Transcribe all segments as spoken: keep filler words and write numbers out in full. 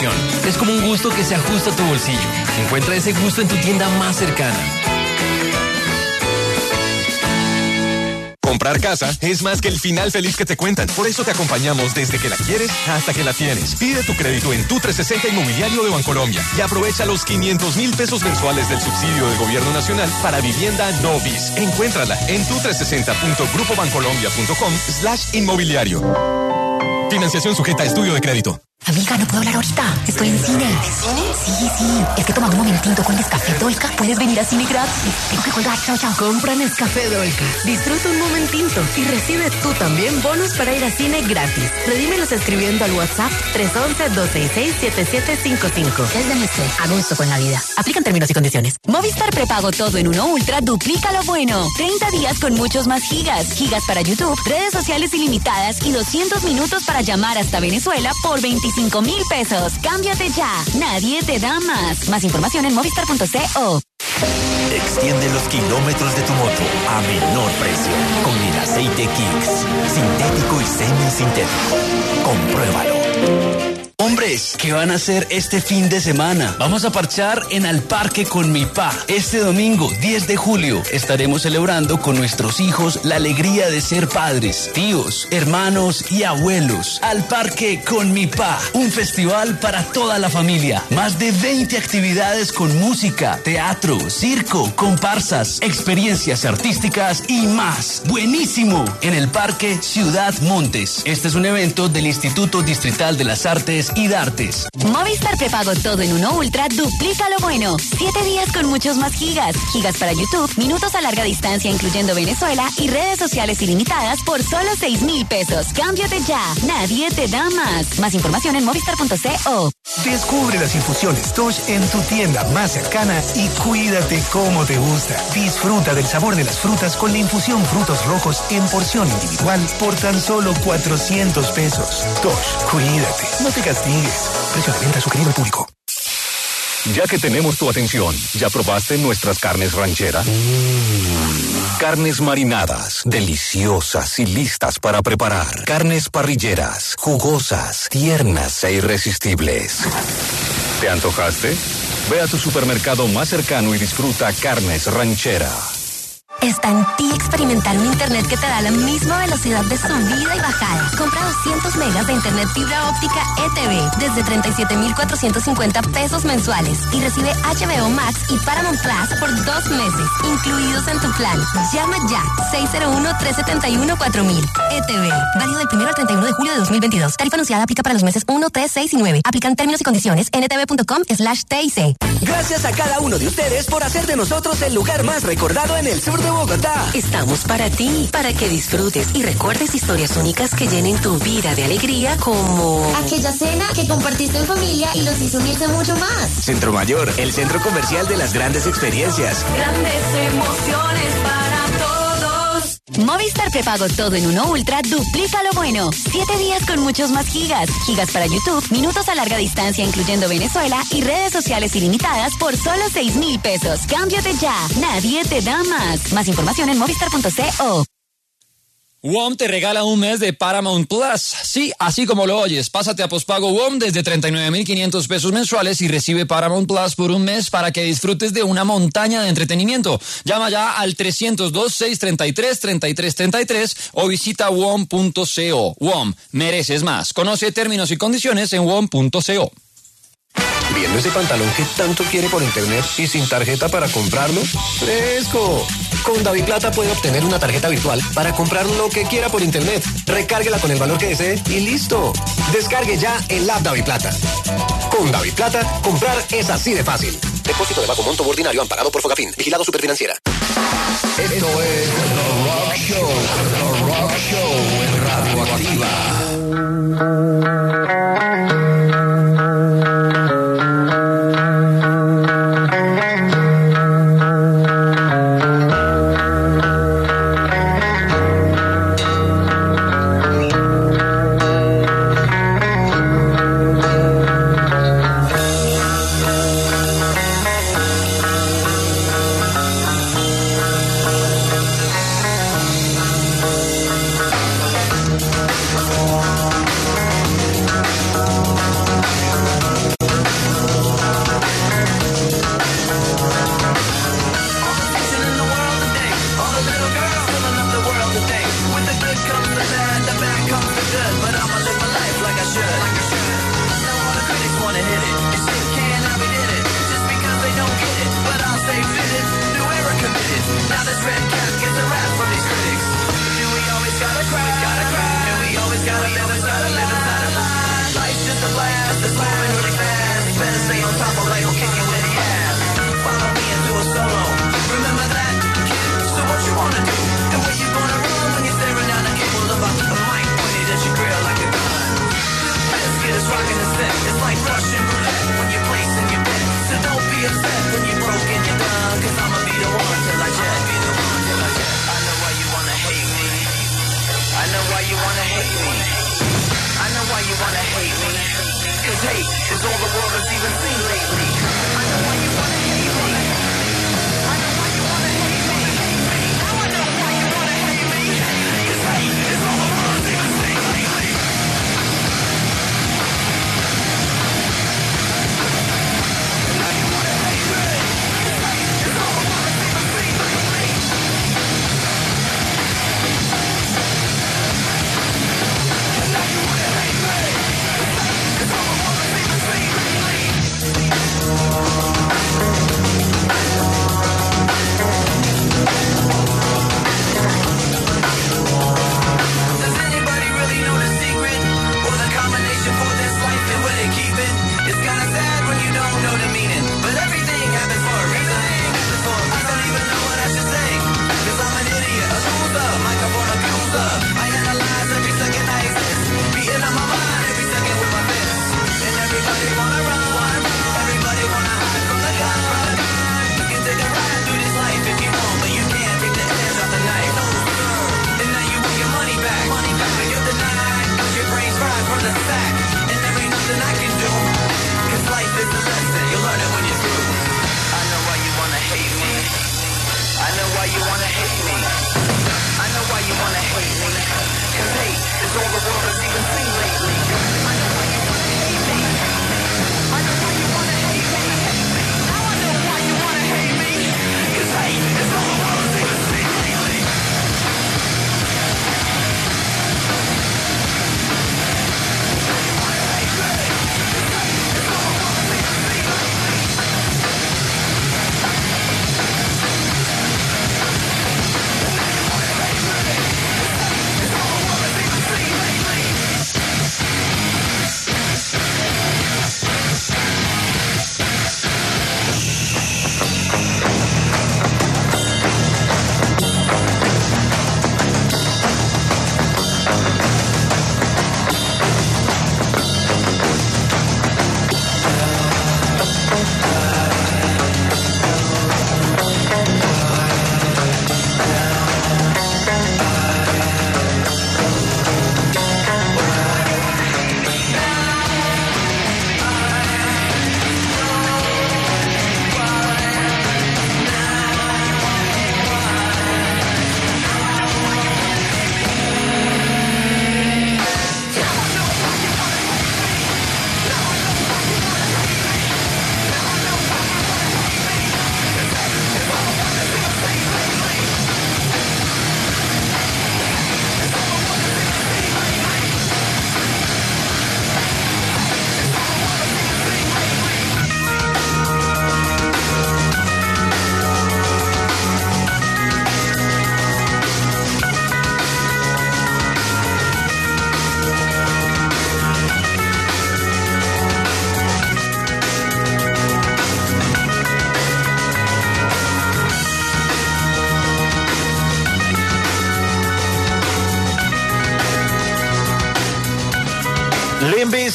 ocasión. Es como un gusto que se ajusta a tu bolsillo. Encuentra ese gusto en tu tienda más cercana. Comprar casa es más que el final feliz que te cuentan. Por eso te acompañamos desde que la quieres hasta que la tienes. Pide tu crédito en Tu trescientos sesenta Inmobiliario de Bancolombia y aprovecha los quinientos mil pesos mensuales del subsidio del Gobierno Nacional para vivienda Novis. Encuéntrala en tu trescientos sesenta punto grupo bancolombia punto com slash inmobiliario. Financiación sujeta a estudio de crédito. Amiga, no puedo hablar ahorita. Estoy en cine. ¿En cine? Sí, sí. Es que tomando un momentito con Nescafé Dolca puedes venir a cine gratis. Tengo que colgar. Chao, chao. Compra Nescafé Dolca. Disfruta un momentito y recibe tú también bonos para ir a cine gratis. Redímelos escribiendo al WhatsApp tres uno uno, dos seis seis, siete siete cinco cinco. Es de Nestlé. A gusto con la vida. Aplican términos y condiciones. Movistar Prepago Todo en Uno Ultra duplica lo bueno. treinta días con muchos más gigas. Gigas para YouTube, redes sociales ilimitadas y doscientos minutos para llamar hasta Venezuela por veinticinco mil pesos. Cámbiate ya. Nadie te da más. Más información en movistar punto co. Extiende los kilómetros de tu moto a menor precio con el aceite Kicks. Sintético y semisintético. Compruébalo. Hombres, ¿qué van a hacer este fin de semana? Vamos a parchar en Al Parque con mi pa. Este domingo, diez de julio, estaremos celebrando con nuestros hijos la alegría de ser padres, tíos, hermanos y abuelos. Al Parque con mi pa, un festival para toda la familia. Más de veinte actividades con música, teatro, circo, comparsas, experiencias artísticas y más. ¡Buenísimo! En el Parque Ciudad Montes. Este es un evento del Instituto Distrital de las Artes y Dartes. Movistar Prepago Todo en Uno Ultra duplica lo bueno. Siete días con muchos más gigas. Gigas para YouTube, minutos a larga distancia incluyendo Venezuela y redes sociales ilimitadas por solo seis mil pesos. Cámbiate ya. Nadie te da más. Más información en movistar punto co. Descubre las infusiones Tosh en tu tienda más cercana y cuídate como te gusta. Disfruta del sabor de las frutas con la infusión frutos rojos en porción individual por tan solo cuatrocientos pesos. Tosh, cuídate. No te castigues. Precio de venta sugerido al público. Ya que tenemos tu atención, ¿ya probaste nuestras carnes rancheras? Mm. Carnes marinadas, deliciosas y listas para preparar. Carnes parrilleras, jugosas, tiernas e irresistibles. ¿Te antojaste? Ve a tu supermercado más cercano y disfruta Carnes Ranchera. Está en ti experimentar un internet que te da la misma velocidad de subida y bajada. Compra doscientos megas de internet fibra óptica E T V desde treinta y siete mil cuatrocientos cincuenta pesos mensuales y recibe H B O Max y Paramount Plus por dos meses, incluidos en tu plan. Llama ya, seis cero uno, tres siete uno, cuatro mil. E T V, válido del primero al treinta y uno de julio de dos mil veintidós. Tarifa anunciada aplica para los meses uno, tres, seis y nueve. Aplican términos y condiciones en etv punto com slash T I C. Gracias a cada uno de ustedes por hacer de nosotros el lugar más recordado en el sur de Bogotá. Estamos para ti, para que disfrutes y recuerdes historias únicas que llenen tu vida de alegría, como aquella cena que compartiste en familia y los hizo unirse mucho más. Centro Mayor, el centro comercial de las grandes experiencias. Grandes emociones para todos. Movistar Prepago Todo en Uno Ultra duplica lo bueno. Siete días con muchos más gigas. Gigas para YouTube, minutos a larga distancia incluyendo Venezuela y redes sociales ilimitadas por solo seis mil pesos. Cámbiate ya. Nadie te da más. Más información en movistar punto co. W O M te regala un mes de Paramount Plus. Sí, así como lo oyes. Pásate a pospago W O M desde treinta y nueve mil quinientos pesos mensuales y recibe Paramount Plus por un mes para que disfrutes de una montaña de entretenimiento. Llama ya al trescientos dos, seiscientos treinta y tres, treinta y tres treinta y tres o visita W O M punto co. W O M, mereces más. Conoce términos y condiciones en W O M punto co. ¿Viendo ese pantalón que tanto quiere por internet y sin tarjeta para comprarlo? ¡Fresco! Con DaviPlata puede obtener una tarjeta virtual para comprar lo que quiera por internet. Recárguela con el valor que desee y listo. Descargue ya el app DaviPlata. Con DaviPlata, comprar es así de fácil. Depósito de bajo monto ordinario amparado por Fogafín. Vigilado Superfinanciera. Esto es The Rock Show. The Rock Show en Radioactiva.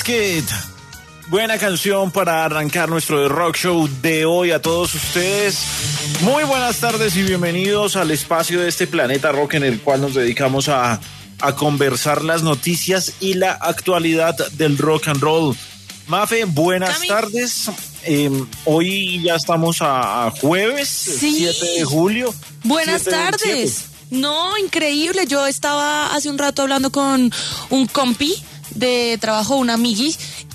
Bizkit. Buena canción para arrancar nuestro The Rock Show de hoy a todos ustedes. Muy buenas tardes y bienvenidos al espacio de este planeta rock en el cual nos dedicamos a, a conversar las noticias y la actualidad del rock and roll. Mafe, buenas Cami. tardes. Eh, hoy ya estamos a, a jueves, sí. siete de julio. Buenas tardes. No, increíble. Yo estaba hace un rato hablando con un compi de trabajo, un amigui,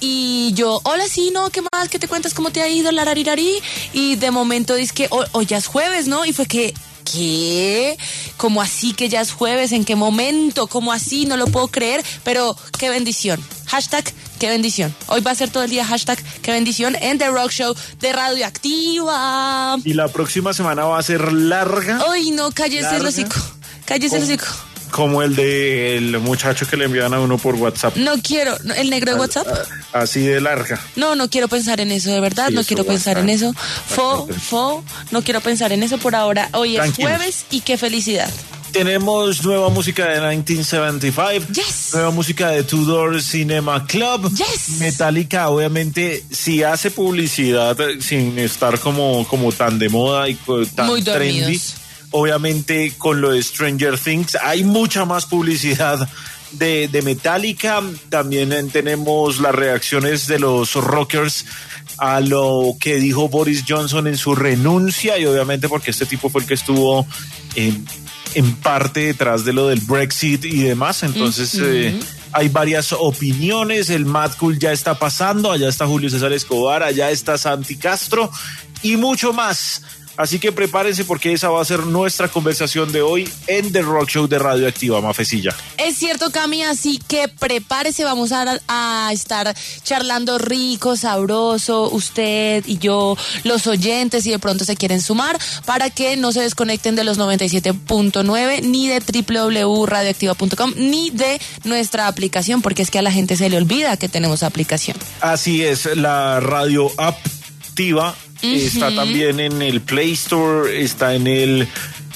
y yo, hola, sí, no, ¿qué más? ¿Qué te cuentas? ¿Cómo te ha ido? Lararirarí. Y de momento dice que hoy oh, ya es jueves, ¿no? Y fue que, ¿qué? ¿Cómo así que ya es jueves? ¿En qué momento? ¿Cómo así? No lo puedo creer, pero qué bendición. Hashtag, qué bendición. Hoy va a ser todo el día hashtag, qué bendición en The Rock Show de Radioactiva. Y la próxima semana va a ser larga. Ay, no, cállese el hocico. Cállese el hocico. Como el del muchacho que le envían a uno por WhatsApp. No quiero, ¿el negro de WhatsApp? Así de larga. No, no quiero pensar en eso, de verdad, sí, no quiero pensar en eso. Fo, fo, no quiero pensar en eso por ahora. Hoy Tranquilos. es jueves y qué felicidad. Tenemos nueva música de mil novecientos setenta y cinco, yes. nueva música de Tudor Cinema Club, yes. Metallica, obviamente, si hace publicidad sin estar como, como tan de moda y tan Muy trendy. Dormidos. Obviamente con lo de Stranger Things hay mucha más publicidad de, de Metallica. También tenemos las reacciones de los rockers a lo que dijo Boris Johnson en su renuncia, y obviamente porque este tipo fue el que estuvo en, en parte detrás de lo del Brexit y demás. Entonces uh-huh. eh, hay varias opiniones. El Mad Cool ya está pasando, allá está Julio César Escobar, allá está Santi Castro y mucho más. Así que prepárense porque esa va a ser nuestra conversación de hoy en The Rock Show de Radioactiva, Mafecilla. Es cierto, Cami, así que prepárese, vamos a, a estar charlando rico, sabroso, usted y yo, los oyentes, si de pronto se quieren sumar, para que no se desconecten de los noventa y siete punto nueve, ni de doble u doble u doble u punto radioactiva punto com, ni de nuestra aplicación, porque es que a la gente se le olvida que tenemos aplicación. Así es, la Radio Activa. Uh-huh. Está también en el Play Store, está en el...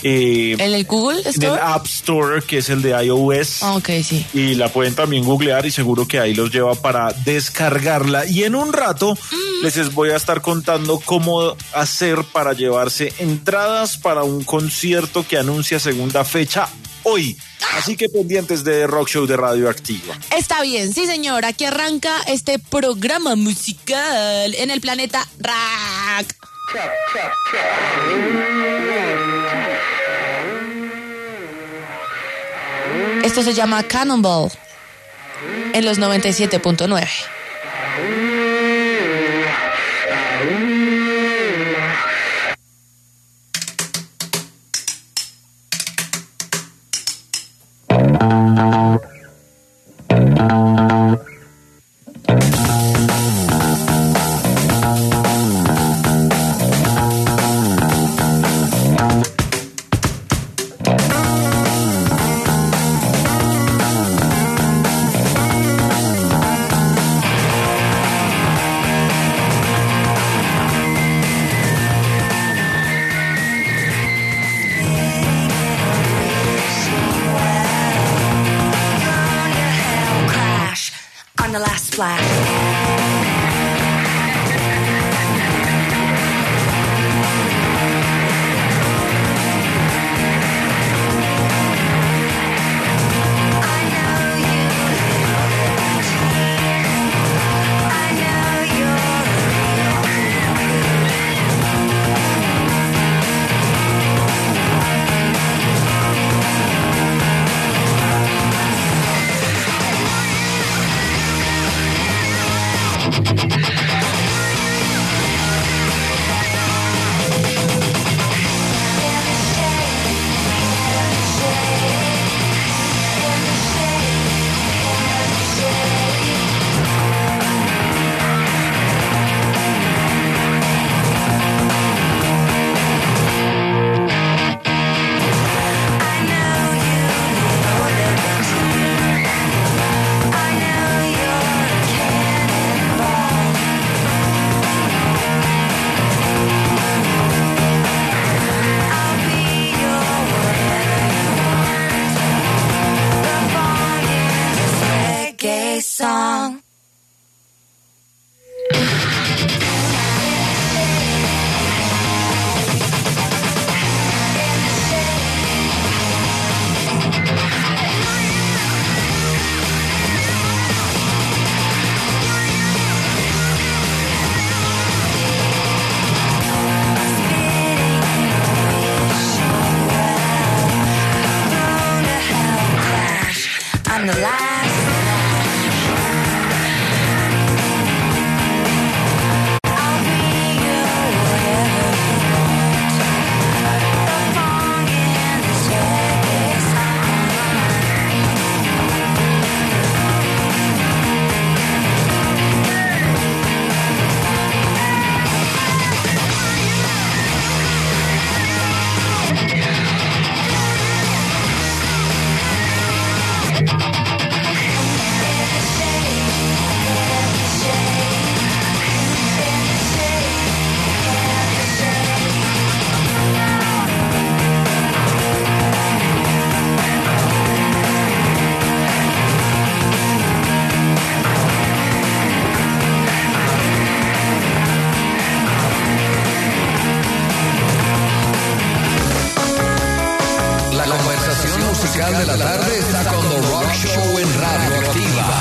Eh, ¿En el Google Store? En el App Store, que es el de iOS. Ah, ok, sí. Y la pueden también googlear y seguro que ahí los lleva para descargarla. Y en un rato mm. les voy a estar contando cómo hacer para llevarse entradas para un concierto que anuncia segunda fecha hoy. Así que pendientes de Rock Show de Radioactiva. Está bien, sí señor, aquí arranca este programa musical en el planeta Rock. Esto se llama Cannonball en los noventa y siete punto nueve. de la tarde está con The Rock Show en Radio Activa.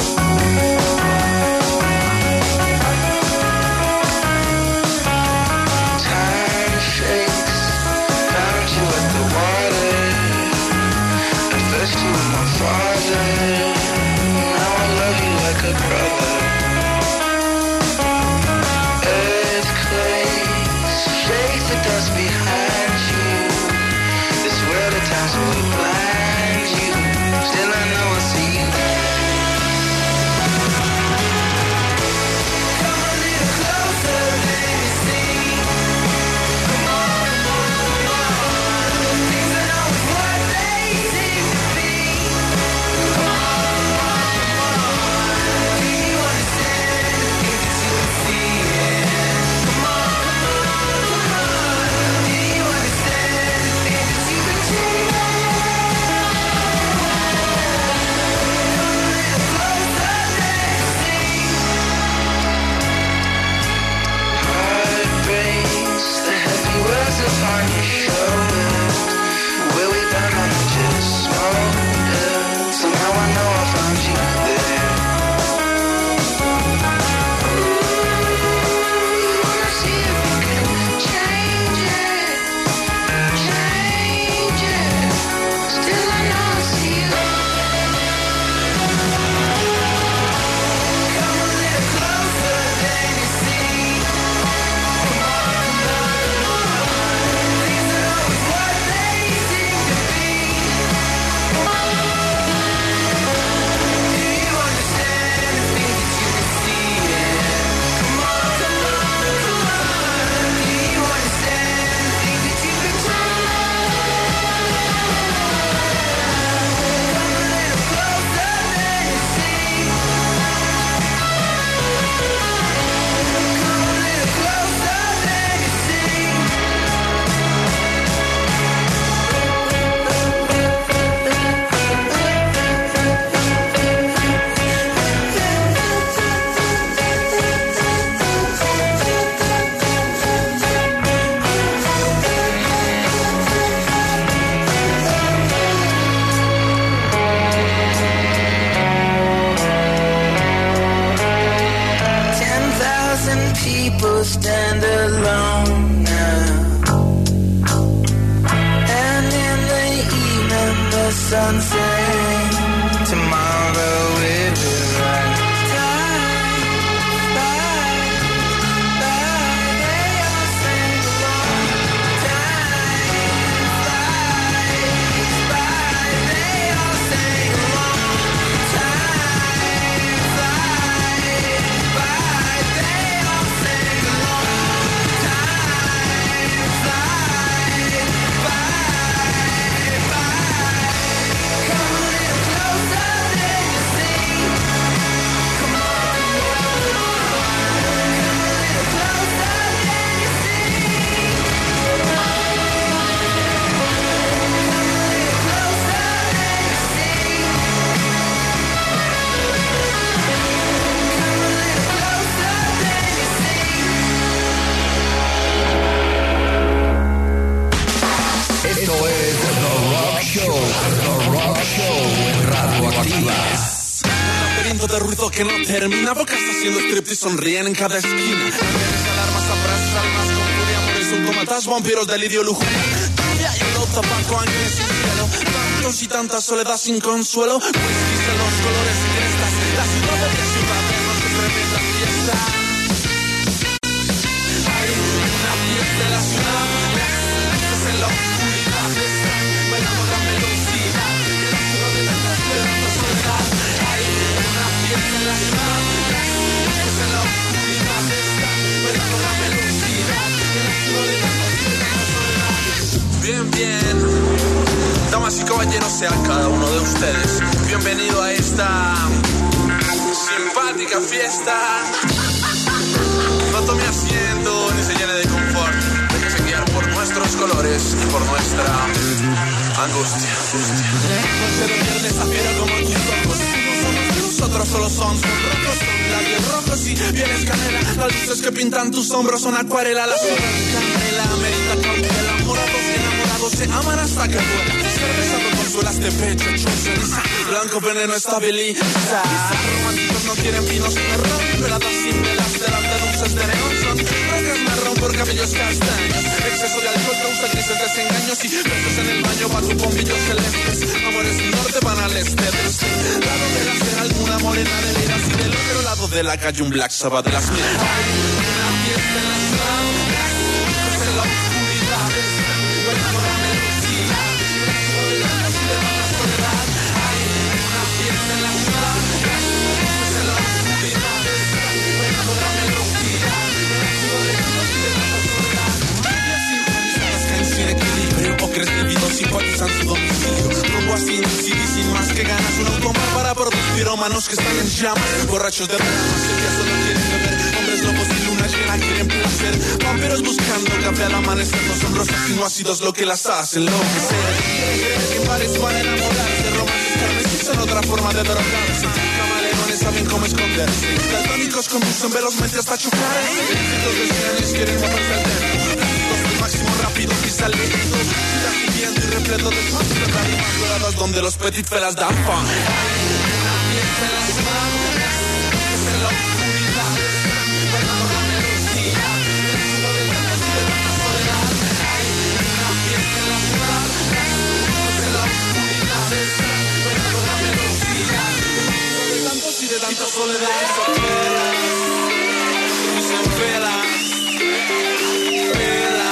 Stand alone now, and in the evening the sun sings. Tomorrow it will rise. Time flies by, they all sing along. Time flies by, they all sing along. Time flies by, they all sing along. Esto es The Rock Show, The Rock Show en Radio Activa. Un laberinto de ruido que no termina, bocas haciendo strip y sonríen en cada esquina. Ángeles, alarmas, abrazos, almas con furia, amores, subcomatas, vampiros, delirio, lujuria. Lluvia, hielo, tabaco, ángeles sin cielo. Tantos y tantas soledad sin consuelo. Whiskies en los colores y crestas. La ciudad de la ciudad de noche, tremenda fiesta. Hay una fiesta en la ciudad. Las luces en la oscuridad están bailando la velocidad. La ciudad de la esperanza soledad. Hay una fiesta en la ciudad. Las luces en la oscuridad están bailando la velocidad. La ciudad de la esperanza soledad. Bien, bien. Damas y caballeros, sean cada uno de ustedes bienvenido a esta simpática fiesta. No tome asiento ni se llene de confort. Déjese guiar por nuestros colores y por nuestra angustia. Noche de viernes afiera como tus ojos. No somos de nosotros, solo son son rojos, son labios rojos y pieles canela. Las luces que pintan tus hombros son acuarela. Las horas de canela, merita cautela. Morados enamorados se aman hasta que duela. Ser besado por su suelas de pecho, chuzas. Blanco veneno estabiliza. Quizás románticos no quieren vinos de ron, veladas sin velas delante de luces de neón. Son rocas marrón por cabellos castaños. Exceso de alcohol causa crisis, desengaños y besos en el baño bajo bombillos celestes. Amores del norte van al este del sur. Lado de la cera alguna morena de veras y del otro lado de la calle un Black Sabbath de las mil. Hay una fiesta en la ciudad, las luces en la oscuridad están bailando la melodía. De tantas y de tantas soledad. Hay una fiesta en la ciudad, las luces en la oscuridad están bailando la melodía. De tantas y de tantas soledad. Rubias sintonizadas caen sin equilibrio, ocres lívidos simpatizan su domicilio. Rumbo así, sin sin más que ganas, un automar para producir pirómanos que están en llamas, borrachos de ramas que ya solo quieren beber, hombres lobos y luna llena quieren placer, vampiros buscando café al amanecer, no son rosas sino ácidos lo que las hacen enloquecer. En bares van a enamorarse, romances carmesí son otra forma de drogarse, camaleones saben cómo esconderse, daltónicos conducen velozmente hasta chocarse, cientos de cienes quieren moverse al dentro, al máximo rápido y saliendo, ciudad viviendo y repleto de fans, lágrimas doradas donde los petit felas dan fan. Una fiesta en la ciudad, es en la oscuridad, bailando la melodía, dentro de tantas y de tantas soledad. Hay una fiesta en la ciudad, es en la oscuridad, bailando la melodía, dentro de tantos y de tantas soledad. Dicen velas, velas.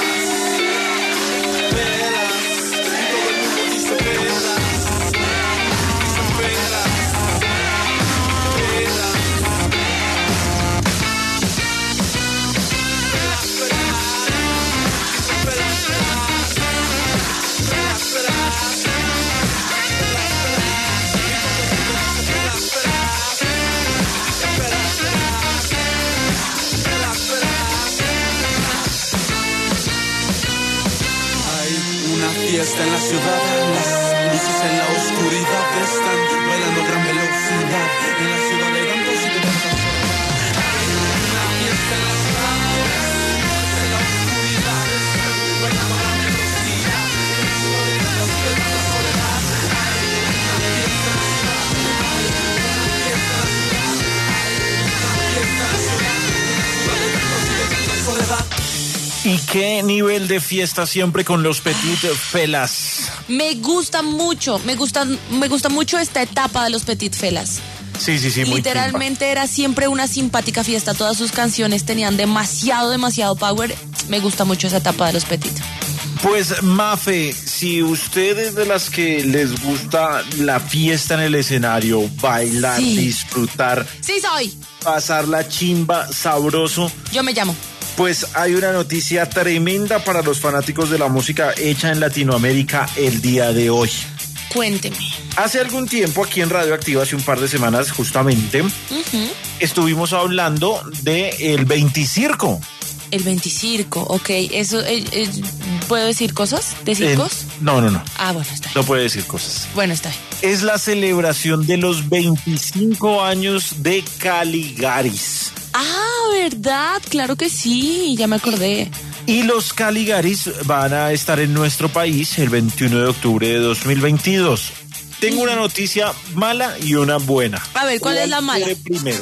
Fiesta en la ciudad, las luces en la oscuridad están bailando a gran velocidad en la ciudad de tantos y de tantas soledad. Hay una fiesta en la ciudad, las luces en la oscuridad están bailando a gran velocidad en la ciudad de tantos y de tantas soledad. Hay una fiesta en la ciudad, hay una fiesta en la ciudad, hay una fiesta en la ciudad, en la ciudad de tantos y de tantas soledad. ¿Y qué nivel de fiesta siempre con los Petit Felas? Me gusta mucho, me gusta, me gusta mucho esta etapa de los Petit Felas. Sí, sí, sí, muy Literalmente chimba. Era siempre una simpática fiesta. Todas sus canciones tenían demasiado, demasiado power. Me gusta mucho esa etapa de los Petit. Pues, Mafe, si usted es de las que les gusta la fiesta en el escenario, bailar, sí. disfrutar. Sí, soy. Pasar la chimba sabroso. Yo me llamo. Pues hay una noticia tremenda para los fanáticos de la música hecha en Latinoamérica el día de hoy. Cuénteme. Hace algún tiempo aquí en Radio Activa, hace un par de semanas justamente, uh-huh. estuvimos hablando de el Veinticirco. El Veinticirco, ok. ¿Eso eh, eh, puedo decir cosas de circos? Eh, no, no, no. Ah, bueno, está bien. No puede decir cosas. Bueno, está bien. Es la celebración de los veinticinco años de Caligaris. Ah, ¿verdad? Claro que sí, ya me acordé. Y los Caligaris van a estar en nuestro país el veintiuno de octubre de dos mil veintidós. Tengo una noticia mala y una buena. A ver, ¿cuál es la mala? Primero.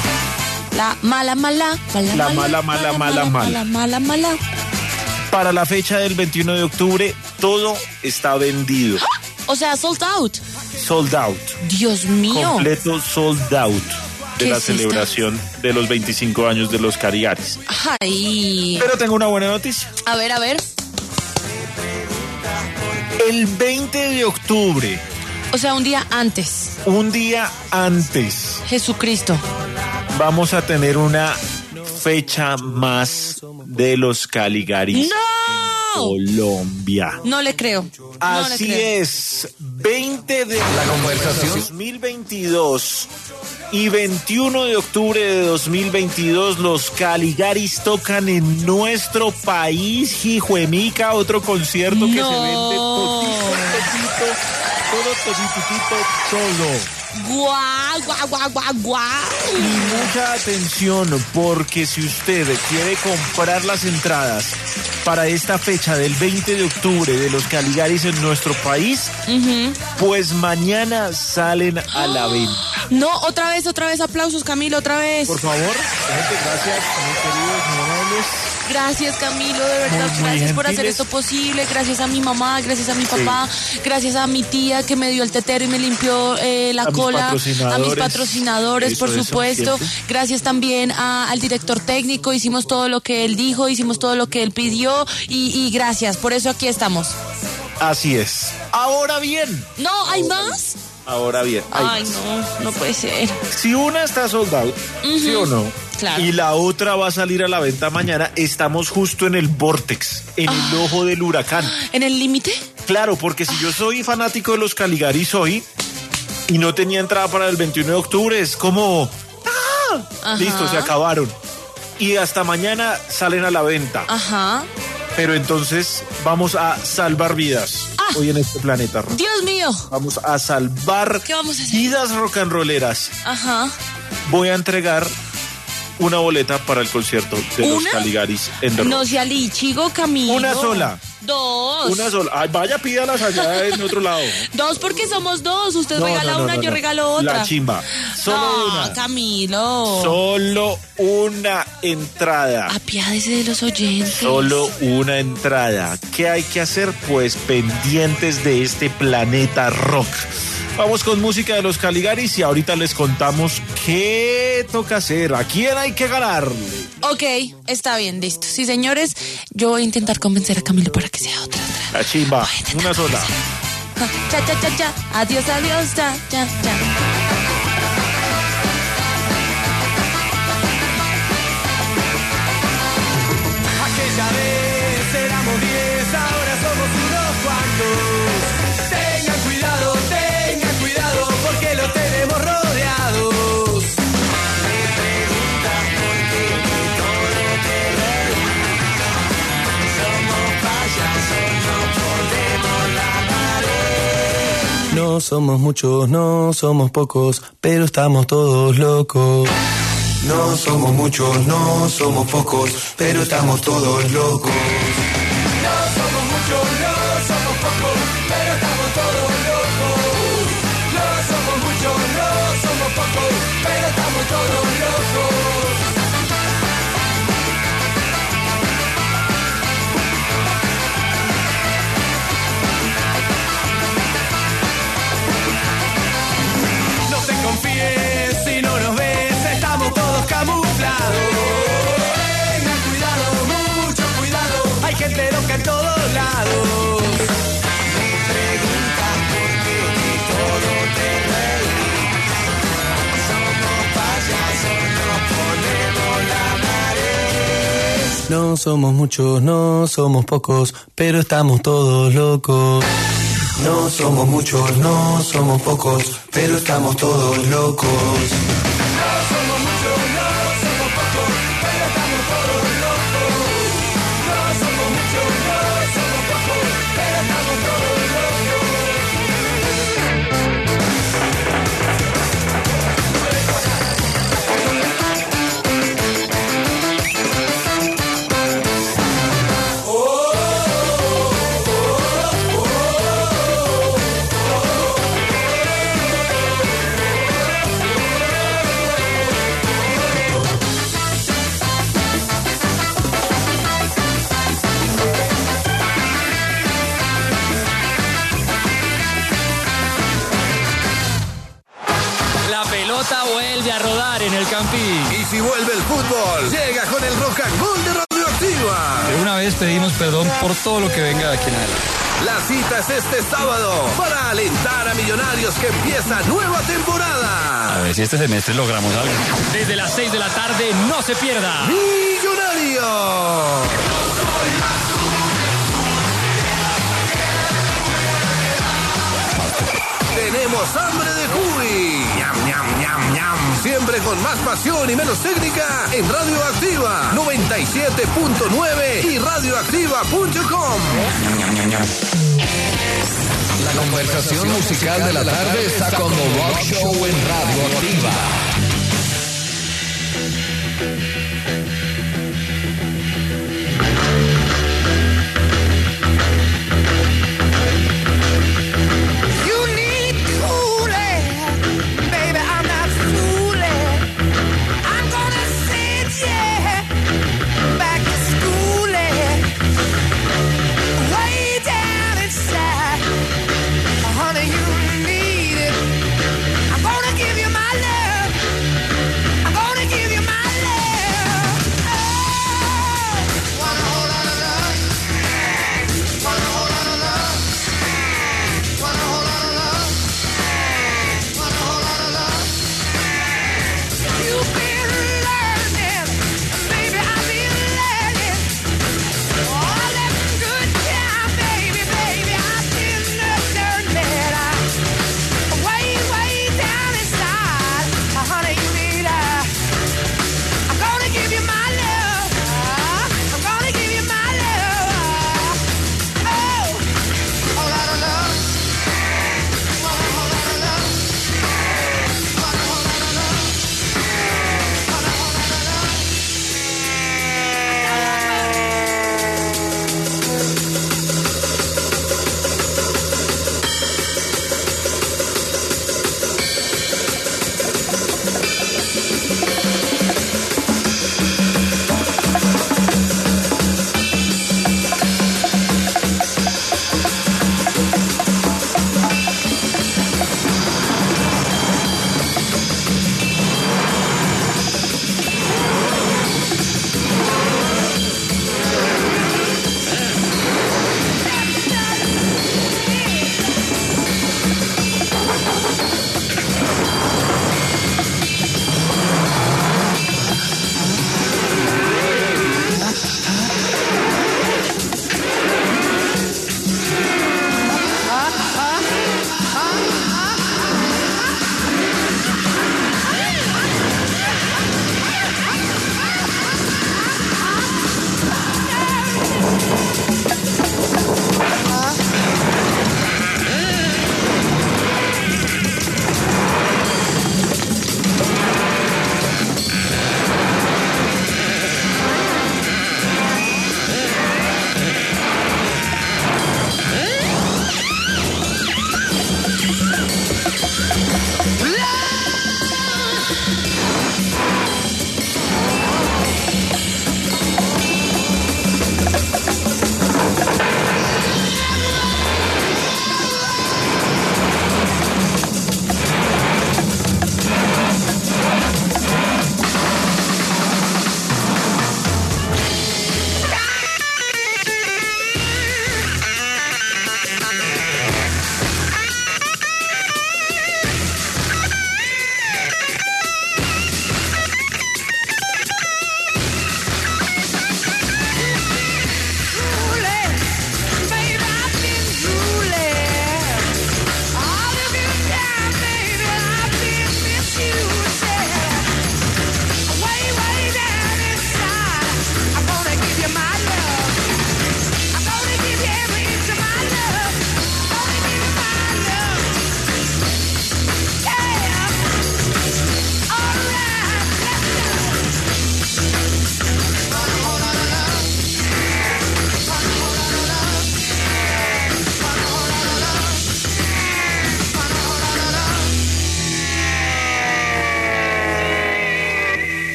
La mala, mala, mala, la mala, mala, mala, mala, mala, mala. Para la fecha del veintiuno de octubre, todo está vendido. O sea, sold out. Sold out. Dios mío. Completo sold out de la celebración esta? de los veinticinco años de los Caligaris. Ay. Pero tengo una buena noticia. A ver, a ver. El veinte de octubre. O sea, un día antes. Un día antes. Jesucristo. Vamos a tener una fecha más de los Caligaris. ¡No! Colombia. No le creo. Así no le creo. es. veinte de la conversación dos mil veintidós y veintiuno de octubre de dos mil veintidós los Caligaris tocan en nuestro país. Hijuemica, otro concierto no. que se vende todito, todito, todo, todititito, todo. Guau, guau, guau, guau, guau. Y mucha atención, porque si usted quiere comprar las entradas para esta fecha del veinte de octubre de los Caligaris en nuestro país, uh-huh. pues mañana salen a la venta. No, otra vez, otra vez, aplausos, Camilo, otra vez. Por favor, gente, gracias, muy queridos, muy amables. Gracias, Camilo, de verdad, muy, muy gracias gentiles. Por hacer esto posible, gracias a mi mamá, gracias a mi papá, sí. gracias a mi tía que me dio el tetero y me limpió eh, la a cola, mis a mis patrocinadores, eso, por supuesto, eso, gracias también a, al director técnico, hicimos todo lo que él dijo, hicimos todo lo que él pidió y, y gracias, por eso aquí estamos. Así es. Ahora bien. No, ¿hay más? Ahora bien. Ay, no, no puede ser. Si una está sold out, uh-huh. ¿sí o no? Claro. Y la otra va a salir a la venta mañana, estamos justo en el vortex, en ah. el ojo del huracán. ¿En el límite? Claro, porque si yo soy fanático de los Caligaris hoy y no tenía entrada para el veintiuno de octubre, es como... ¡Ah! Listo, se acabaron. Y hasta mañana salen a la venta. Ajá. Pero entonces vamos a salvar vidas ah, hoy en este planeta rock. Dios mío. Vamos a salvar ¿Qué vamos a hacer? Vidas rock and rolleras. Ajá. Voy a entregar una boleta para el concierto de ¿Una? los Caligaris en The Rock. No sea lichigo, Camilo. Una sola. Dos. Una sola. Ay, vaya, pídalas allá en otro lado. Dos porque somos dos. Usted no, regala no, no, una, no, yo no. regalo otra. La chimba. Solo no, una. Camilo. Solo una entrada. Apiádese de los oyentes. Solo una entrada. ¿Qué hay que hacer? Pues pendientes de este planeta rock. Vamos con música de los Caligaris y ahorita les contamos qué toca hacer, a quién hay que ganarle. Ok, está bien, listo. Sí, señores, yo voy a intentar convencer a Camilo para que sea otra. otra. La chimba, una sola. Cha, cha, cha, cha. Adiós, adiós, cha, cha, cha. Aquella vez éramos diez, ahora somos unos cuantos. Tengan cuidado, tengan cuidado, porque lo tenemos rodeados. Me preguntan por qué todo te reí. Somos payasos, no podemos la pared. No somos muchos, no somos pocos, pero estamos todos locos. No somos muchos, no somos pocos, pero estamos todos locos. No somos muchos, no somos pocos, pero estamos todos locos. No somos muchos, no somos pocos, pero estamos todos locos. No te confíes si no nos ves, estamos todos camuflados. Tengan cuidado, mucho cuidado, hay gente loca en todos lados. Me preguntan por qué y todo te reí. Somos payasos, nos ponemos la nariz. No somos muchos, no somos pocos, pero estamos todos locos. No somos muchos, no somos pocos, pero estamos todos locos. No somos muchos, no somos pocos, pero estamos todos locos. No somos muchos, no somos pocos, pero estamos todos vuelve a rodar en el Campín. Y si vuelve el fútbol, llega con el Rock and Roll de Radioactiva. De una vez pedimos perdón por todo lo que venga de aquí en adelante. La cita es este sábado para alentar a Millonarios que empieza nueva temporada. A ver si este semestre logramos algo. Desde las seis de la tarde, no se pierda. ¡Millonarios! Tenemos hambre de cuy. Ñam, ñam, ñam, ñam. Siempre con más pasión y menos técnica en Radioactiva noventa y siete punto nueve y radioactiva punto com. La conversación musical de la tarde está con The Rock Show en Radioactiva.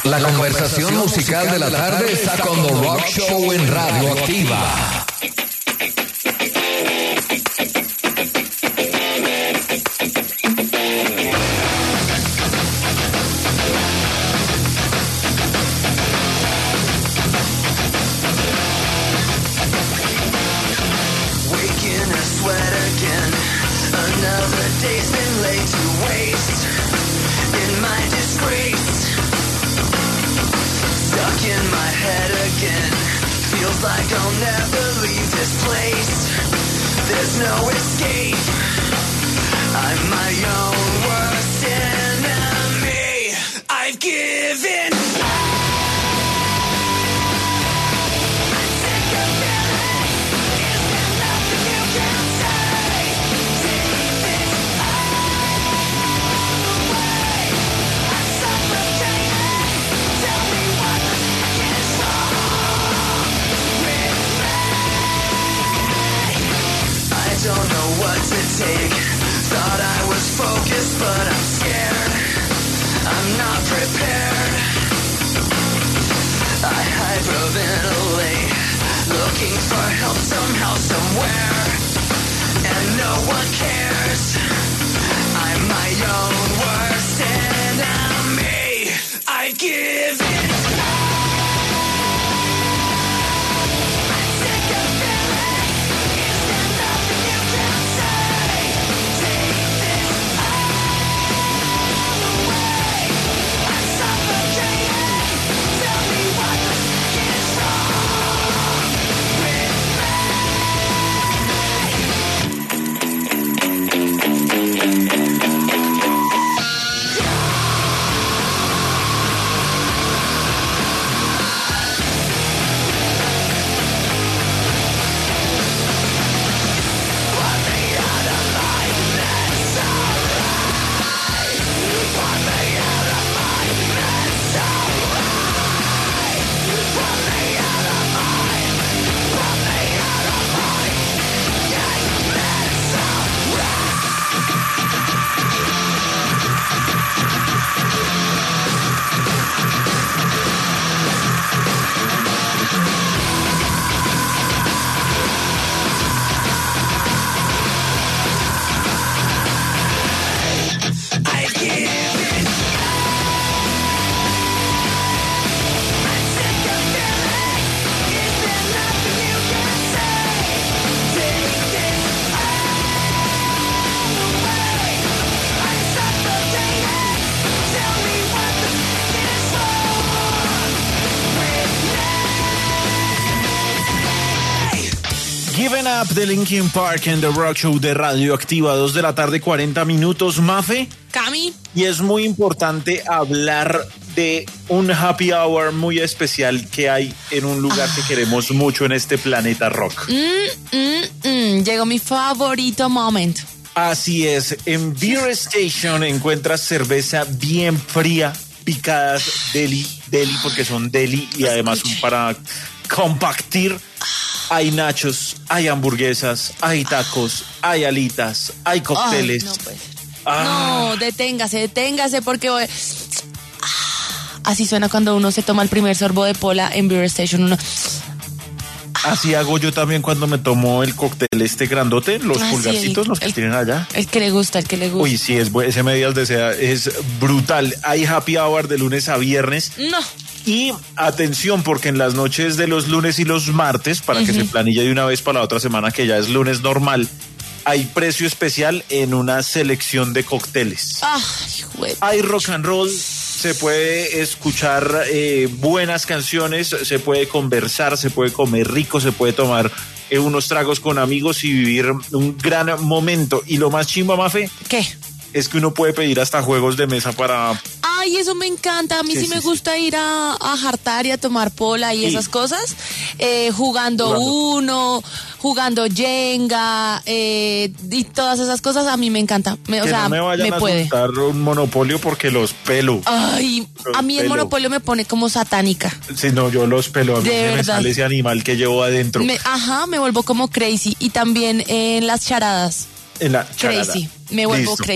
La conversación musical de la tarde está con The Rock Show en Radio Activa. Day's been laid to waste in my disgrace. Stuck in my head again. Feels like I'll never leave this place. There's no escape. I'm my own worst enemy. I've given up. Don't know what to take. Thought I was focused, but I'm scared. I'm not prepared. I hyperventilate, looking for help somehow, somewhere, and no one cares. I'm my own worst enemy. I've given up. Given Up de Linkin Park en The Rock Show de Radio Activa, dos de la tarde, cuarenta minutos, Mafe. Cami. Y es muy importante hablar de un happy hour muy especial que hay en un lugar ah. que queremos mucho en este planeta rock. Mm, mm, mm. Llegó mi favorito momento. Así es, en Beer Station encuentras cerveza bien fría, picadas deli, deli, porque son deli y además son para compactir. Hay nachos, hay hamburguesas, hay tacos, hay alitas, hay cócteles. Ay, no, pues. ah. no, deténgase, deténgase porque voy... así suena cuando uno se toma el primer sorbo de pola en Beer Station. Uno... Así hago yo también cuando me tomo el cóctel este grandote, los ah, pulgarcitos, sí, el, los que el, tienen allá. El que le gusta, el que le gusta. Uy, sí, es, ese Medias Desea es brutal. Hay happy hour de lunes a viernes. No. Y atención, porque en las noches de los lunes y los martes, para uh-huh. que se planille de una vez para la otra semana, que ya es lunes normal, hay precio especial en una selección de cócteles. Ay, güey. Hay rock and roll, se puede escuchar eh, buenas canciones, se puede conversar, se puede comer rico, se puede tomar eh, unos tragos con amigos y vivir un gran momento. Y lo más chimba, Mafe, ¿qué? Es que uno puede pedir hasta juegos de mesa para... Ay, eso me encanta. A mí sí, sí me sí, gusta sí. ir a, a jartar y a tomar pola y sí. esas cosas. Eh, jugando, jugando uno, jugando Jenga eh, y todas esas cosas a mí me encanta. Me, o que sea, no me vayan me a puede. soltar un Monopolio porque los pelo. Ay, los a mí pelo. el Monopolio me pone como satánica. Sí, no, yo los pelo. A mí de me verdad. sale ese animal que llevo adentro. Me, ajá, me vuelvo como crazy. Y también en las charadas. En la charada. Crazy, me vuelvo Listo. crazy.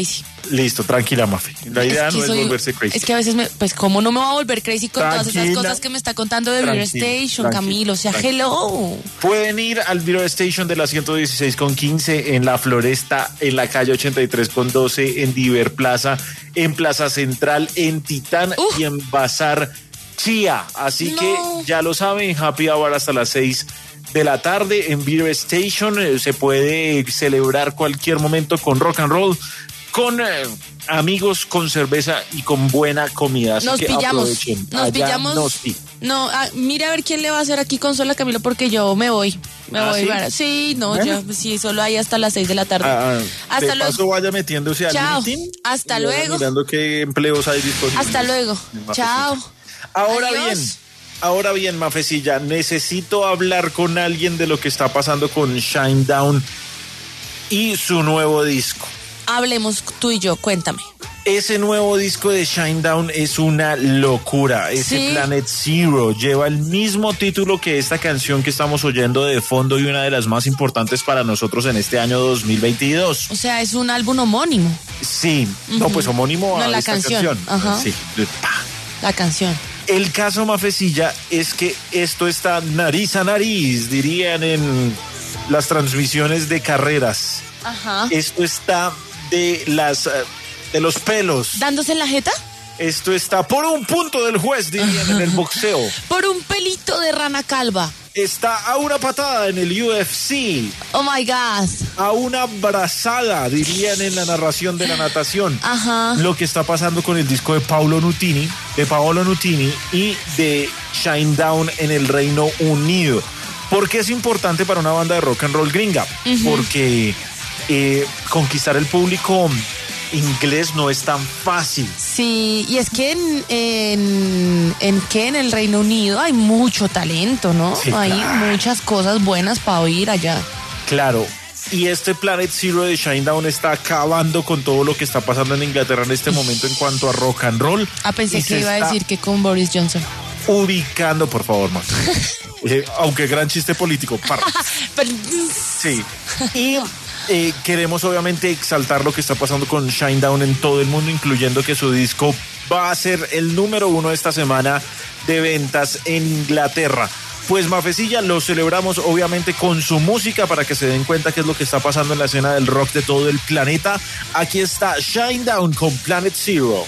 Listo, tranquila, Mafe. La idea es no es soy, volverse crazy. Es que a veces, me, pues, ¿cómo no me va a volver crazy con Tranquila, todas esas cosas que me está contando de Beer Station, Camilo? O sea, tranquila. Hello. Pueden ir al Beer Station de la ciento dieciséis con quince en la Floresta, en la calle ochenta y tres con doce, en Diver Plaza, en Plaza Central, en Titán uh. y en Bazar Chía. Así no. que ya lo saben, happy hour hasta las seis de la tarde en Beer Station. Eh, se puede celebrar cualquier momento con rock and roll, con eh, amigos, con cerveza y con buena comida. Así nos que pillamos, aprovechen. nos Allá pillamos. Nos pi- no, ah, mira a ver quién le va a hacer aquí consola a Camilo porque yo me voy. Me ¿Ah, voy. sí? Para, sí, no, ¿Eh? yo sí, solo hay hasta las seis de la tarde. Ah, hasta de luego. paso vaya metiéndose al Chao. meeting. Hasta luego. Mirando qué empleos hay disponibles. Hasta luego. Chao. Ahora Adiós. bien, ahora bien, Mafecilla, necesito hablar con alguien de lo que está pasando con Shinedown y su nuevo disco. Hablemos tú y yo, cuéntame. Ese nuevo disco de Shinedown es una locura. Ese ¿Sí? Planet Zero lleva el mismo título que esta canción que estamos oyendo de fondo y una de las más importantes para nosotros en este año dos mil veintidós. O sea, es un álbum homónimo. Sí, uh-huh. no, pues homónimo no, a la esta canción. canción. Ajá. Sí. La canción. El caso, Mafecilla, es que esto está nariz a nariz, dirían en las transmisiones de carreras. Ajá. Esto está de las de los pelos. ¿Dándose en la jeta? Esto está por un punto del juez, dirían en el boxeo. Por un pelito de rana calva. Está a una patada en el U F C. Oh my God. A una brazada, dirían en la narración de la natación. Ajá. Lo que está pasando con el disco de Paolo Nutini, de Paolo Nutini y de Shinedown en el Reino Unido. ¿Por qué es importante para una banda de rock and roll gringa? Uh-huh. Porque eh, conquistar el público inglés no es tan fácil. Sí, y es que en, en, en que en el Reino Unido hay mucho talento, ¿no? Sí, hay claro. muchas cosas buenas para oír allá. Claro. Y este Planet Zero de Shinedown está acabando con todo lo que está pasando en Inglaterra en este momento en cuanto a rock and roll. Ah, pensé que iba a decir que con Boris Johnson. Ubicando, por favor, más. eh, aunque gran chiste político. Para. Sí. Y eh, queremos obviamente exaltar lo que está pasando con Shinedown en todo el mundo, incluyendo que su disco va a ser el número uno esta semana de ventas en Inglaterra. Pues Mafecilla, lo celebramos obviamente con su música para que se den cuenta qué es lo que está pasando en la escena del rock de todo el planeta. Aquí está Shinedown con Planet Zero.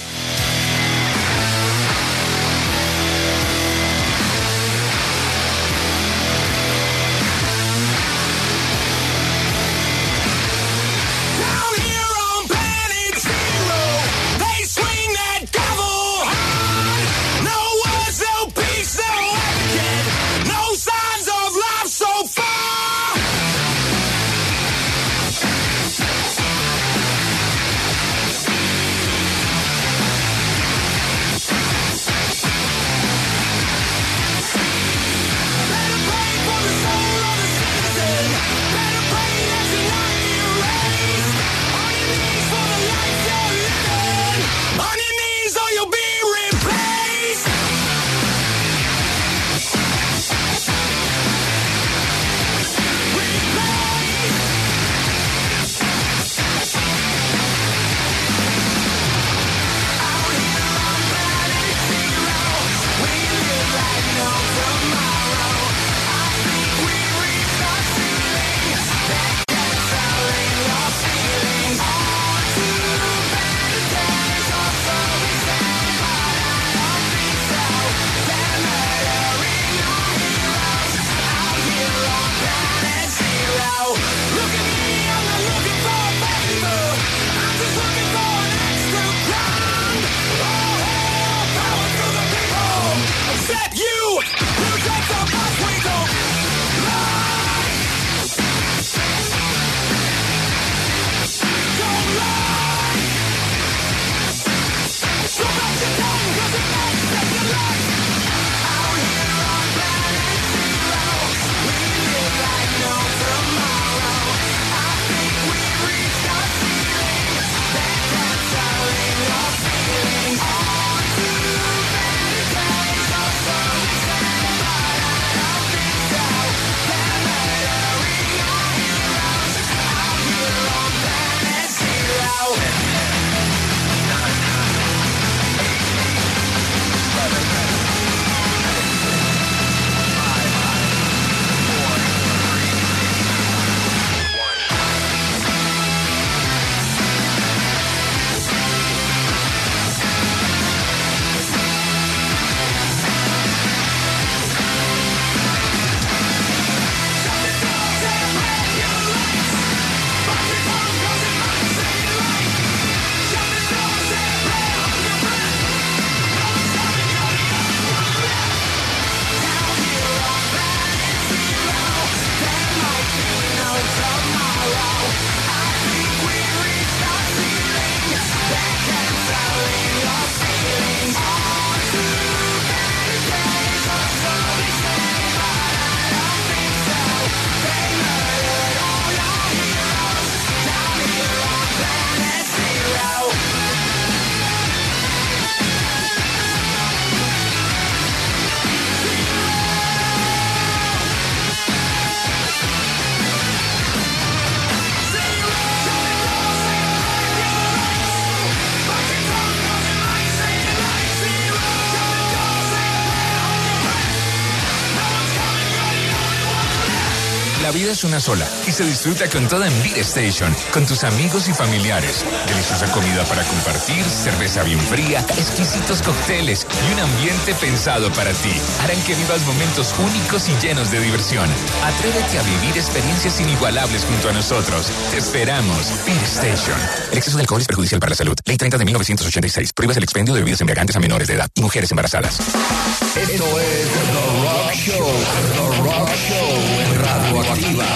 una sola y se disfruta con toda en Beer Station, con tus amigos y familiares. Deliciosa comida para compartir, cerveza bien fría, exquisitos cócteles y un ambiente pensado para ti. Harán que vivas momentos únicos y llenos de diversión. Atrévete a vivir experiencias inigualables junto a nosotros. Te esperamos. Beer Station. El exceso de alcohol es perjudicial para la salud. Ley treinta de mil novecientos ochenta y seis. Prohíbe el expendio de bebidas embriagantes a menores de edad y mujeres embarazadas. Esto es The Rock Show. The Rock Show en Radioactiva.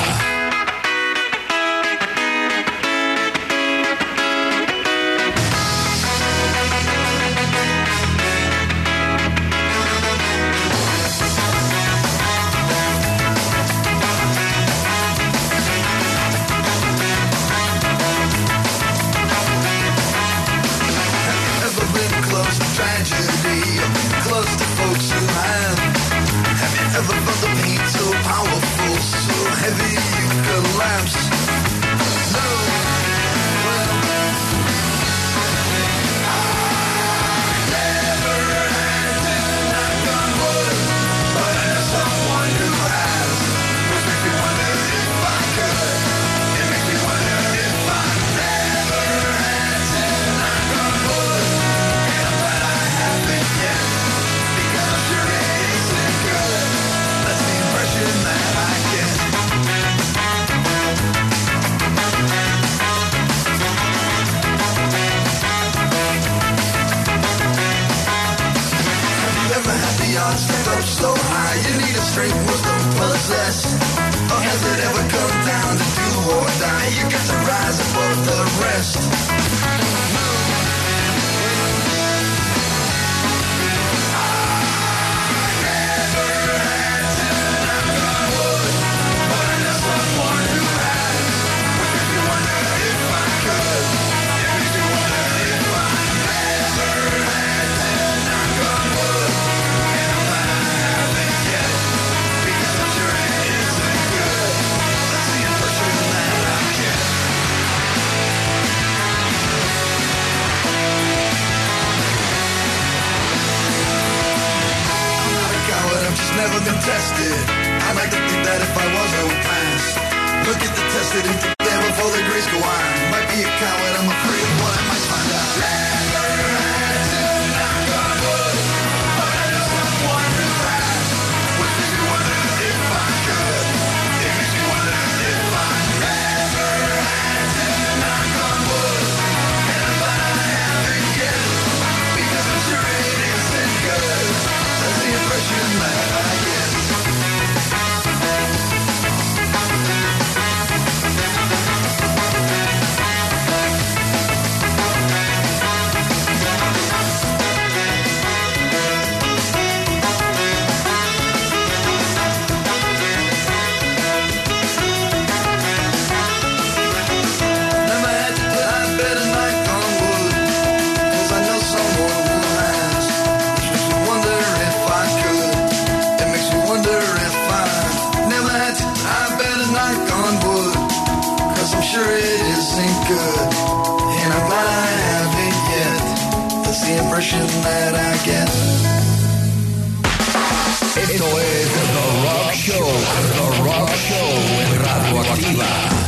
Esto es The Rock Show. The Rock Show en Radioactiva.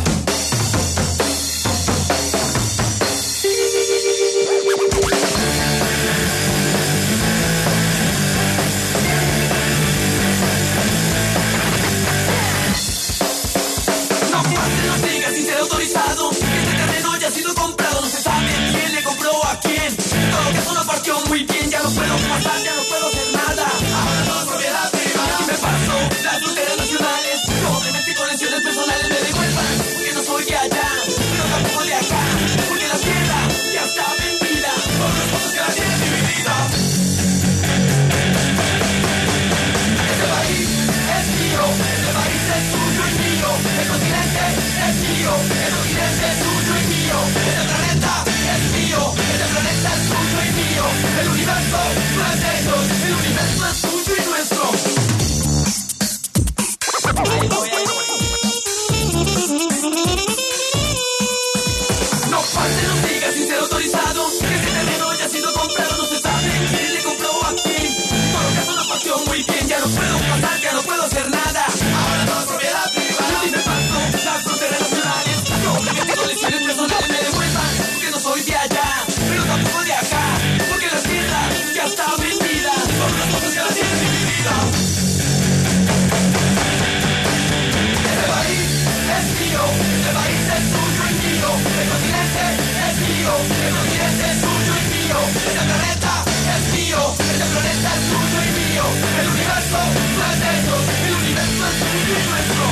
Muy bien, ya no puedo pasar, ya no puedo hacer nada. Ahora todo es propiedad privada. Y me paso las fronteras nacionales. Obviamente conexiones personales me devuelvan. Porque no soy de allá, pero tampoco de acá. Porque la tierra ya está vendida por los pocos que la tienen dividida. Este país es mío, este país es suyo y mío. El continente es mío, el continente es suyo y mío. Este planeta es mío, este planeta es suyo y mío. El universo no es de ellos, el universo es tuyo y nuestro. Ahí voy, ahí voy. No falten los digas sin ser autorizado. Que ese terreno ya ha sido comprado, no se sabe quién le compró a quién. Todo caso la pasión muy bien, ya no puedo pasar, ya no puedo hacer nada. Ahora todo es propiedad privada. Y me paso mío, el continente es suyo y mío, este planeta es mío, este planeta es suyo y mío, el universo no es de ellos, el universo es suyo y nuestro.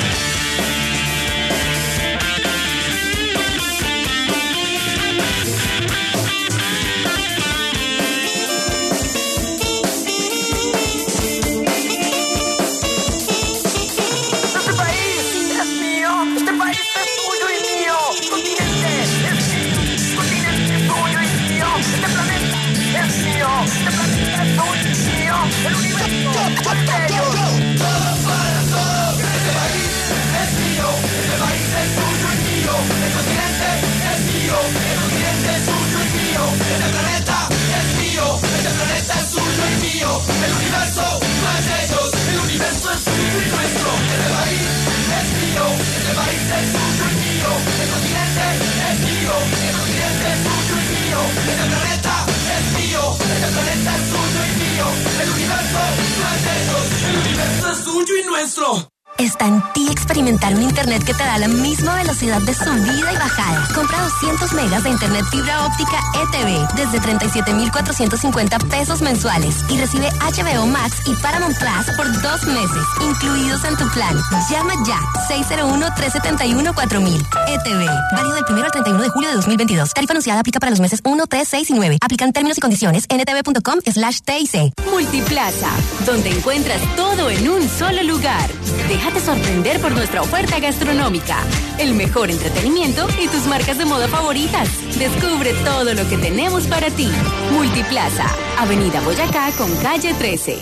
El universo no es de ellos, el universo es suyo y nuestro. Este país es mío, este país es suyo y mío. El continente es mío, el continente es suyo y mío. Este planeta es mío, este planeta es suyo y mío. El universo no es de ellos, el universo es suyo y nuestro. Está en ti experimentar un internet que te da la misma velocidad de subida y bajada. Compra doscientos megas de internet fibra óptica E T V desde treinta y siete mil cuatrocientos cincuenta pesos mensuales y recibe H B O Max y Paramount Plus por dos meses, incluidos en tu plan. Llama ya, seis cero uno, tres siete uno, cuatro mil. E T V, válido del primero al treinta y uno de julio de dos mil veintidós. Tarifa anunciada aplica para los meses uno, tres, seis y nueve. Aplican términos y condiciones en etv.com slash TIC. Multiplaza, donde encuentras todo en un solo lugar. Déjate sorprender por nuestra oferta gastronómica, el mejor entretenimiento y tus marcas de moda favoritas. Descubre todo lo que tenemos para ti. Multiplaza, Avenida Boyacá con calle trece.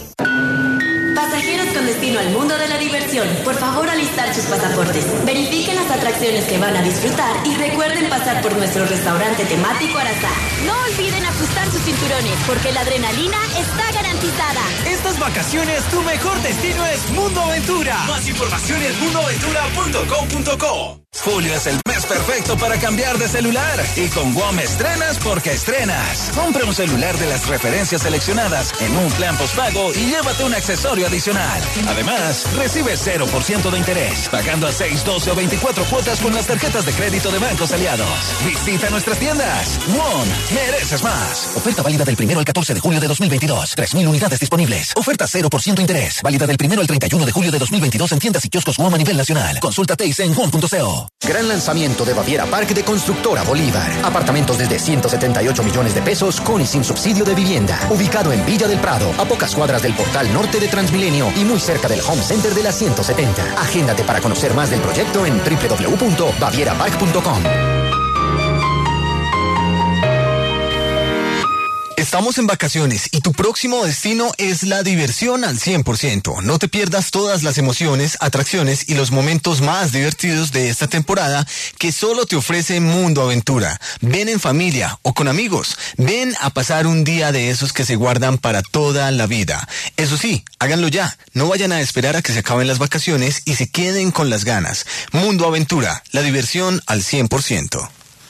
Pasajeros con destino al mundo de la diversión, por favor alistar sus pasaportes. Verifiquen las atracciones que van a disfrutar y recuerden pasar por nuestro restaurante temático Arazá. No olviden ajustar sus cinturones porque la adrenalina está garantizada. Estas vacaciones tu mejor destino es Mundo Aventura. Más información en mundo aventura punto com punto co. Julio es el mes perfecto para cambiar de celular y con WOM estrenas porque estrenas. Compra un celular de las referencias seleccionadas en un plan postpago y llévate un accesorio adicional. Además, recibe cero por ciento de interés, pagando a seis, doce o veinticuatro cuotas con las tarjetas de crédito de bancos aliados. Visita nuestras tiendas. WOM, mereces más. Oferta válida del primero al catorce de julio de dos mil veintidós. tres mil unidades disponibles. Oferta cero por ciento interés. Válida del primero al treinta y uno de julio de dos mil veintidós en tiendas y kioscos WOM a nivel nacional. Consulta T I C en WOM punto co. Gran lanzamiento de Baviera Park de Constructora Bolívar. Apartamentos desde ciento setenta y ocho millones de pesos con y sin subsidio de vivienda. Ubicado en Villa del Prado, a pocas cuadras del portal norte de Transmilenio y muy cerca del Home Center de la ciento setenta. Agéndate para conocer más del proyecto en doble u doble u doble u punto baviera park punto com. Estamos en vacaciones y tu próximo destino es la diversión al cien por ciento. No te pierdas todas las emociones, atracciones y los momentos más divertidos de esta temporada que solo te ofrece Mundo Aventura. Ven en familia o con amigos. Ven a pasar un día de esos que se guardan para toda la vida. Eso sí, háganlo ya. No vayan a esperar a que se acaben las vacaciones y se queden con las ganas. Mundo Aventura, la diversión al cien por ciento.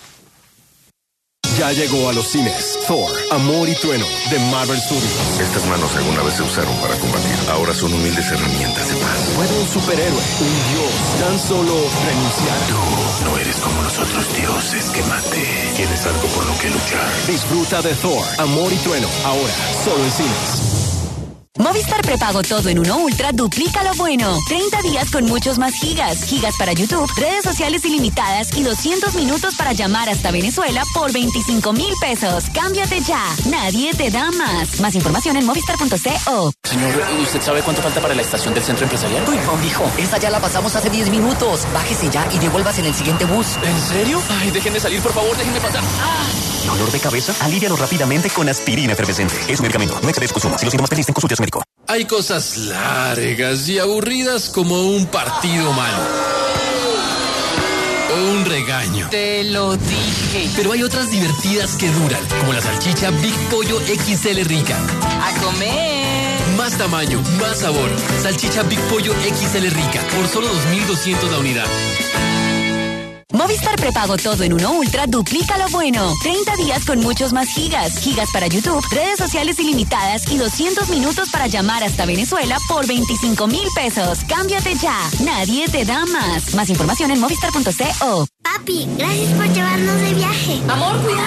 Ya llegó a los cines Thor, Amor y Trueno, de Marvel Studios. Estas manos alguna vez se usaron para combatir. Ahora son humildes herramientas de paz. ¿Puede un superhéroe, un dios, tan solo renunciar? Tú no eres como los otros dioses que maté. Tienes algo por lo que luchar. Disfruta de Thor, Amor y Trueno, ahora solo en cines. Movistar Prepago Todo en Uno Ultra duplica lo bueno. treinta días con muchos más gigas. Gigas para YouTube, redes sociales ilimitadas y doscientos minutos para llamar hasta Venezuela por veinticinco mil pesos. Cámbiate ya. Nadie te da más. Más información en movistar punto co. Señor, ¿usted sabe cuánto falta para la estación del centro empresarial? Uy, no, mijo. Esa ya la pasamos hace diez minutos. Bájese ya y devuélvase en el siguiente bus. ¿En serio? Ay, déjenme salir, por favor, déjenme pasar. ¡Ah! ¿Dolor de cabeza? Alívialo rápidamente con aspirina efervescente. Es un medicamento. No excede su consumo. Si los síntomas persisten, consulte a su médico. Hay cosas largas y aburridas como un partido malo. O un regaño. Te lo dije. Pero hay otras divertidas que duran, como la salchicha Big Pollo X L Rica. ¡A comer! Más tamaño, más sabor. Salchicha Big Pollo X L Rica, por solo dos mil doscientos la unidad. Movistar prepago todo en uno Ultra duplica lo bueno. treinta días con muchos más gigas. Gigas para YouTube, redes sociales ilimitadas y doscientos minutos para llamar hasta Venezuela por veinticinco mil pesos. Cámbiate ya. Nadie te da más. Más información en movistar punto co. Papi, gracias por llevarnos de viaje. Amor, cuidado.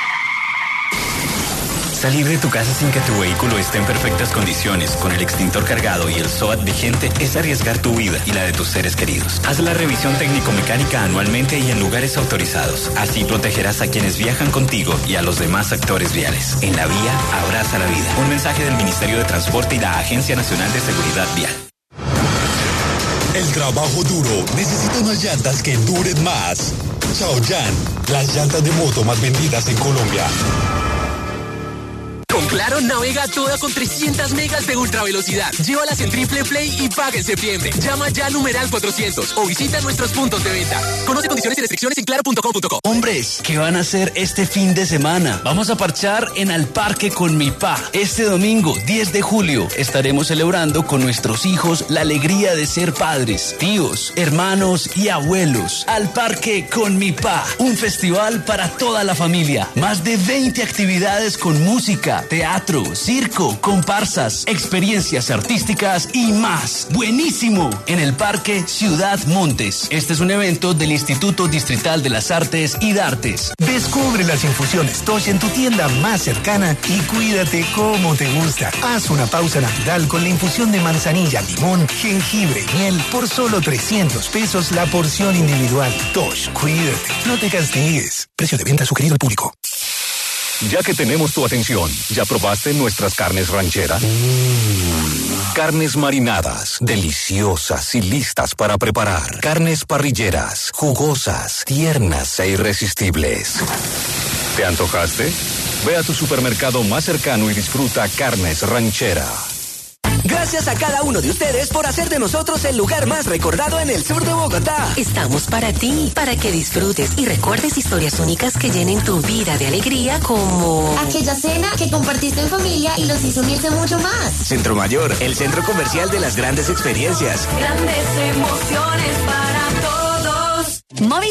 Salir de tu casa sin que tu vehículo esté en perfectas condiciones, con el extintor cargado y el S O A T vigente, es arriesgar tu vida y la de tus seres queridos. Haz la revisión técnico-mecánica anualmente y en lugares autorizados. Así protegerás a quienes viajan contigo y a los demás actores viales. En la vía, abraza la vida. Un mensaje del Ministerio de Transporte y la Agencia Nacional de Seguridad Vial. El trabajo duro necesita unas llantas que duren más. Chaoyan, las llantas de moto más vendidas en Colombia. Con Claro, navega toda con trescientas megas de ultra velocidad. Llévalas en Triple Play y paga en septiembre. Llama ya al numeral cuatrocientos o visita nuestros puntos de venta. Conoce condiciones y restricciones en claro punto com punto co. Hombres, ¿qué van a hacer este fin de semana? Vamos a parchar en Al Parque con mi pa. Este domingo, diez de julio, estaremos celebrando con nuestros hijos la alegría de ser padres, tíos, hermanos y abuelos. Al Parque con mi pa. Un festival para toda la familia. Más de veinte actividades con música, teatro, circo, comparsas, experiencias artísticas y más. ¡Buenísimo! En el Parque Ciudad Montes. Este es un evento del Instituto Distrital de las Artes y Dartes. Descubre las infusiones Tosh en tu tienda más cercana y cuídate como te gusta. Haz una pausa natural con la infusión de manzanilla, limón, jengibre y miel por solo trescientos pesos la porción individual. Tosh, cuídate, no te castigues. Precio de venta sugerido al público. Ya que tenemos tu atención, ¿ya probaste nuestras carnes ranchera? Mm. Carnes marinadas, deliciosas y listas para preparar. Carnes parrilleras, jugosas, tiernas e irresistibles. ¿Te antojaste? Ve a tu supermercado más cercano y disfruta Carnes Ranchera. Gracias a cada uno de ustedes por hacer de nosotros el lugar más recordado en el sur de Bogotá. Estamos para ti, para que disfrutes y recuerdes historias únicas que llenen tu vida de alegría, como aquella cena que compartiste en familia y los hizo unirse mucho más. Centro Mayor, el centro comercial de las grandes experiencias. Grandes emociones para todos. Movistar